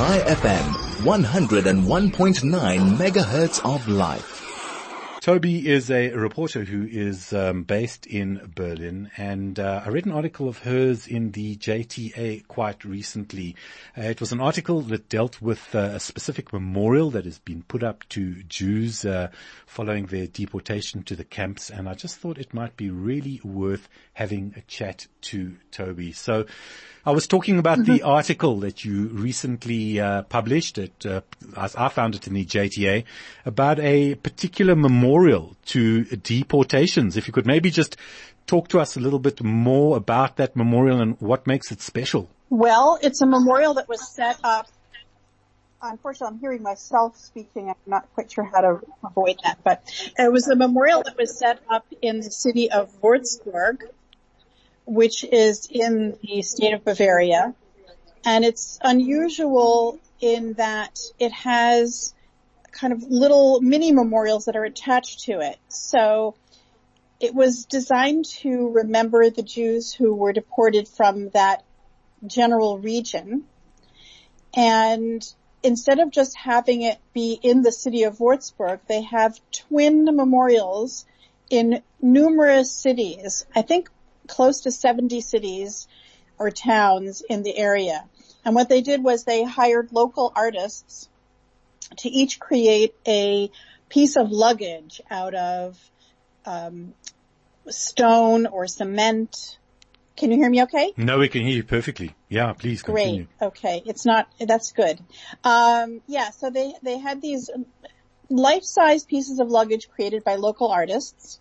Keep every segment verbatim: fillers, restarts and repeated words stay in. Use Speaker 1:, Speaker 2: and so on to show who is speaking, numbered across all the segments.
Speaker 1: Chai F M, one oh one point nine megahertz of life.
Speaker 2: Toby is a reporter who is um, based in Berlin, and uh, I read an article of hers in the J T A quite recently. Uh, it was an article that dealt with uh, a specific memorial that has been put up to Jews uh, following their deportation to the camps, and I just thought it might be really worth having a chat to Toby. So I was talking about mm-hmm. the article that you recently uh, published. It, uh, I found it in the J T A about a particular memorial to deportations. If you could maybe just talk to us a little bit more about that memorial and what makes it special.
Speaker 3: Well, it's a memorial that was set up. Unfortunately, I'm hearing myself speaking. I'm not quite sure how to avoid that, but it was a memorial that was set up in the city of Würzburg, which is in the state of Bavaria. And it's unusual in that it has kind of little mini memorials that are attached to it. So it was designed to remember the Jews who were deported from that general region. And instead of just having it be in the city of Würzburg, they have twin memorials in numerous cities. I think close to seventy cities or towns in the area. And what they did was they hired local artists to each create a piece of luggage out of um, stone or cement. Can you hear me okay?
Speaker 2: No, we can hear you perfectly. Yeah, please continue.
Speaker 3: Great. Okay. It's not, that's good. Um, yeah, so they, they had these life-size pieces of luggage created by local artists.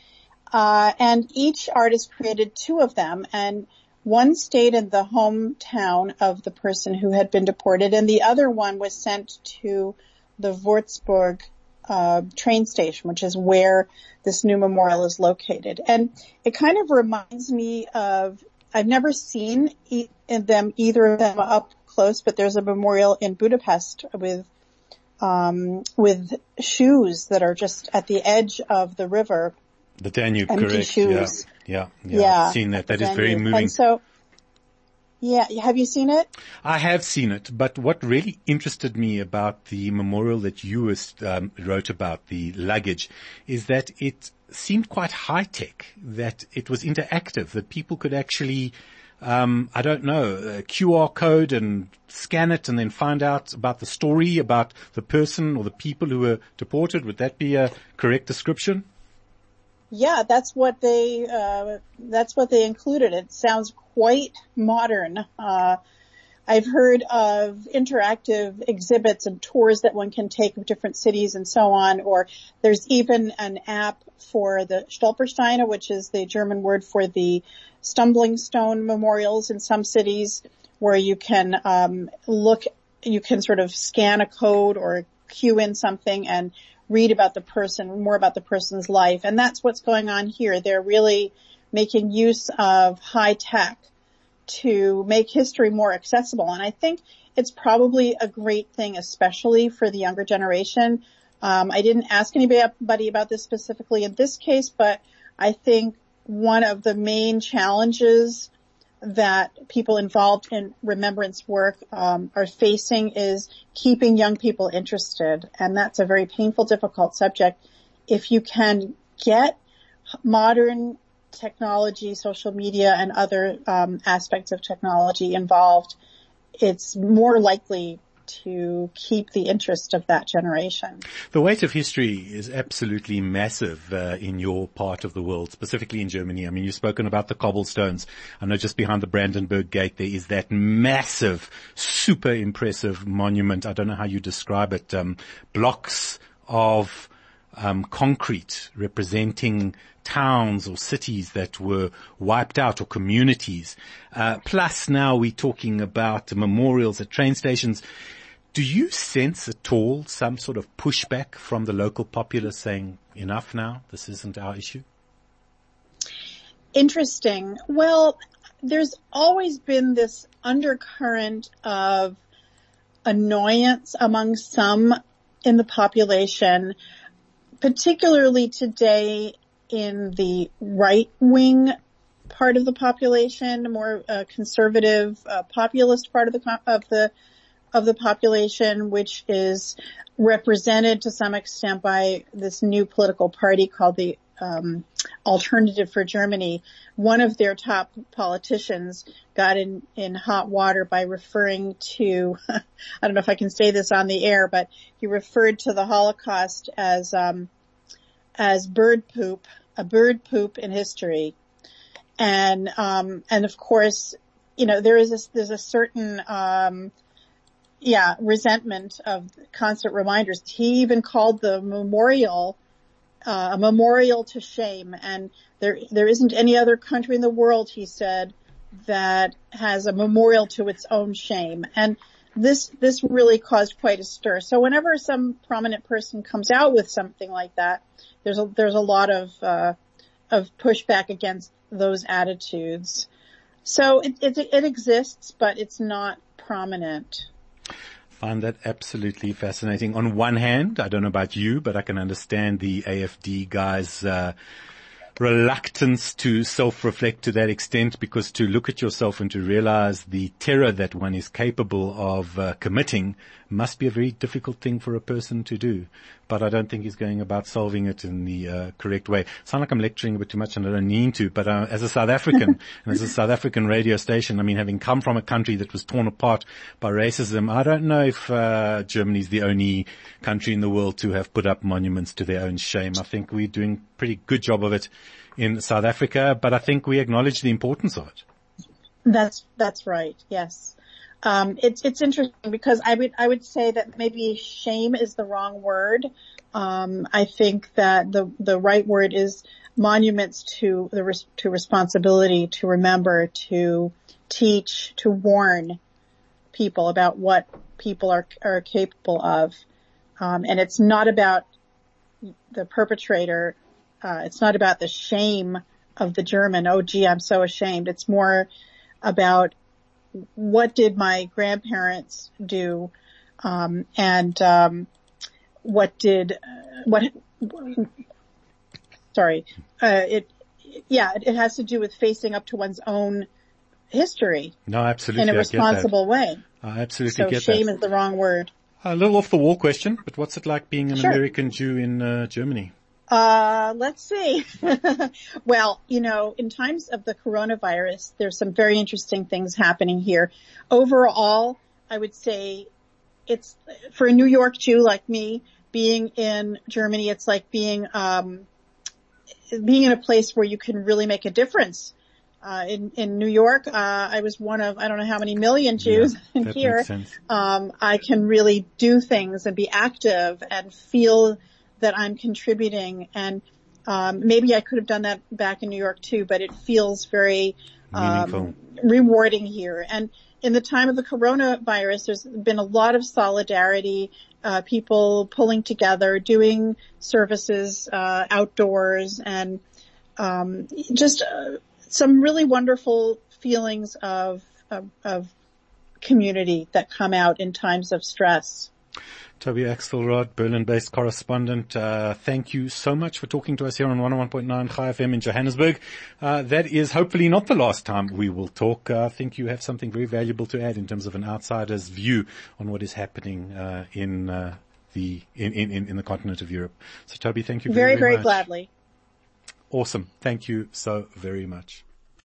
Speaker 3: Uh, and each artist created two of them, and one stayed in the hometown of the person who had been deported, and the other one was sent to the Würzburg uh, train station, which is where this new memorial is located. And it kind of reminds me of, I've never seen e- them, either of them up close, but there's a memorial in Budapest with um, with shoes that are just at the edge of the river.
Speaker 2: The Danube,
Speaker 3: empty
Speaker 2: correct.
Speaker 3: Shoes.
Speaker 2: Yeah, yeah, yeah.
Speaker 3: yeah
Speaker 2: I've seen that. That is
Speaker 3: Danube.
Speaker 2: very moving.
Speaker 3: And so, yeah, have you seen it?
Speaker 2: I have seen it, but what really interested me about the memorial that you was, um, wrote about, the luggage, is that it seemed quite high-tech, that it was interactive, that people could actually, um, I don't know, a Q R code and scan it and then find out about the story, about the person or the people who were deported. Would that be a correct description?
Speaker 3: Yeah, that's what they, uh, that's what they included. It sounds quite modern. Uh, I've heard of interactive exhibits and tours that one can take of different cities and so on, or there's even an app for the Stolpersteine, which is the German word for the stumbling stone memorials in some cities, where you can, um, look, you can sort of scan a code or cue in something and read about the person, more about the person's life. And that's what's going on here. They're really making use of high tech to make history more accessible. And I think it's probably a great thing, especially for the younger generation. Um, I didn't ask anybody about this specifically in this case, but I think one of the main challenges that people involved in remembrance work um, are facing is keeping young people interested, and that's a very painful, difficult subject. If you can get modern technology, social media, and other um, aspects of technology involved, it's more likely to keep the interest of that generation.
Speaker 2: The weight of history is absolutely massive uh, in your part of the world, specifically in Germany. I mean, you've spoken about the cobblestones. I know just behind the Brandenburg Gate there is that massive, super impressive monument. I don't know how you describe it. Um, blocks of um, concrete representing towns or cities that were wiped out, or communities. Uh, plus now we're talking about memorials at train stations. Do you sense at all some sort of pushback from the local populace saying, enough now, this isn't our issue?
Speaker 3: Interesting. Well, there's always been this undercurrent of annoyance among some in the population, particularly today in the right-wing part of the population, more uh, conservative, uh, populist part of the of the of the population, which is represented to some extent by this new political party called the um, Alternative for Germany. One of their top politicians got in, in hot water by referring to, I don't know if I can say this on the air, but he referred to the Holocaust as, um, as bird poop, a bird poop in history. And, um, and of course, you know, there is a, there's a certain, um, yeah, resentment of constant reminders. He even called the memorial, uh, a memorial to shame. And there, there isn't any other country in the world, he said, that has a memorial to its own shame. And this, this really caused quite a stir. So whenever some prominent person comes out with something like that, there's a, there's a lot of, uh, of pushback against those attitudes. So it, it, it exists, but it's not prominent.
Speaker 2: Find that absolutely fascinating. On one hand, I don't know about you, but I can understand the A F D guys, uh, reluctance to self-reflect to that extent, because to look at yourself and to realize the terror that one is capable of uh, committing must be a very difficult thing for a person to do. But I don't think he's going about solving it in the uh, correct way. Sound like I'm lecturing a bit too much and I don't need to, but uh, as a South African, and as a South African radio station, I mean, having come from a country that was torn apart by racism, I don't know if uh, Germany's the only country in the world to have put up monuments to their own shame. I think we're doing a pretty good job of it in South Africa, but I think we acknowledge the importance of it.
Speaker 3: That's, that's right. Yes. Um, it's, it's interesting because I would, I would say that maybe shame is the wrong word. Um, I think that the, the right word is monuments to the, res- to responsibility, to remember, to teach, to warn people about what people are, are capable of. Um, and it's not about the perpetrator. Uh, it's not about the shame of the German. Oh, gee, I'm so ashamed. It's more about what did my grandparents do, um, and um, what did what? Sorry, uh, it yeah, it, it has to do with facing up to one's own history.
Speaker 2: No, absolutely,
Speaker 3: in a
Speaker 2: I
Speaker 3: responsible
Speaker 2: get that.
Speaker 3: way.
Speaker 2: I absolutely
Speaker 3: so
Speaker 2: get
Speaker 3: shame
Speaker 2: that.
Speaker 3: is the wrong word.
Speaker 2: A little off the wall question, but what's it like being an
Speaker 3: Sure.
Speaker 2: American Jew in uh, Germany?
Speaker 3: Uh, let's see. Well, you know, in times of the coronavirus, there's some very interesting things happening here. Overall, I would say it's, for a New York Jew like me, being in Germany, it's like being, um, being in a place where you can really make a difference. Uh, in, in New York, uh, I was one of, I don't know how many million Jews
Speaker 2: Yeah,
Speaker 3: in
Speaker 2: that
Speaker 3: here.
Speaker 2: makes sense.
Speaker 3: Um, I can really do things and be active and feel that I'm contributing, and um, maybe I could have done that back in New York too, but it feels very um, rewarding here. And in the time of the coronavirus, there's been a lot of solidarity, uh, people pulling together, doing services uh, outdoors, and um, just uh, some really wonderful feelings of, of, of community that come out in times of stress.
Speaker 2: Toby Axelrod, Berlin-based correspondent, uh, thank you so much for talking to us here on one oh one point nine Chai F M in Johannesburg. Uh, that is hopefully not the last time we will talk. Uh, I think you have something very valuable to add in terms of an outsider's view on what is happening uh, in uh, the in, in, in the continent of Europe. So Toby, thank you very,
Speaker 3: very,
Speaker 2: very,
Speaker 3: very
Speaker 2: much.
Speaker 3: Gladly.
Speaker 2: Awesome. Thank you so very much.